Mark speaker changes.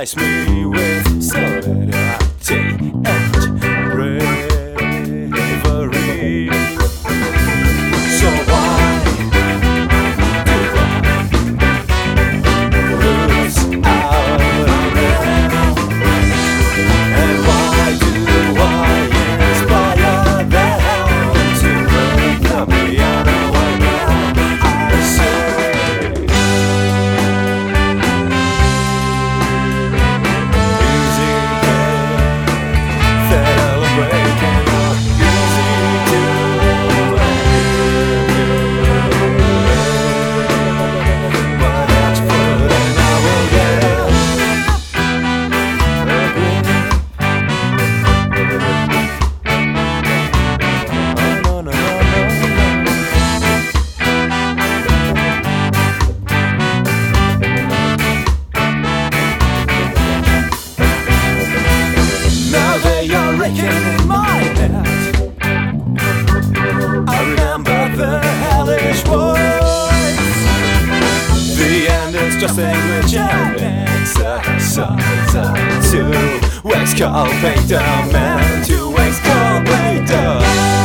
Speaker 1: surprise me with solidarity and bravery. So why do I lose out again? And why do I inspire them to play the piano again? I say in my head, I remember the hellish voice. The end is just English and exercise to exculpate the man, to exculpate the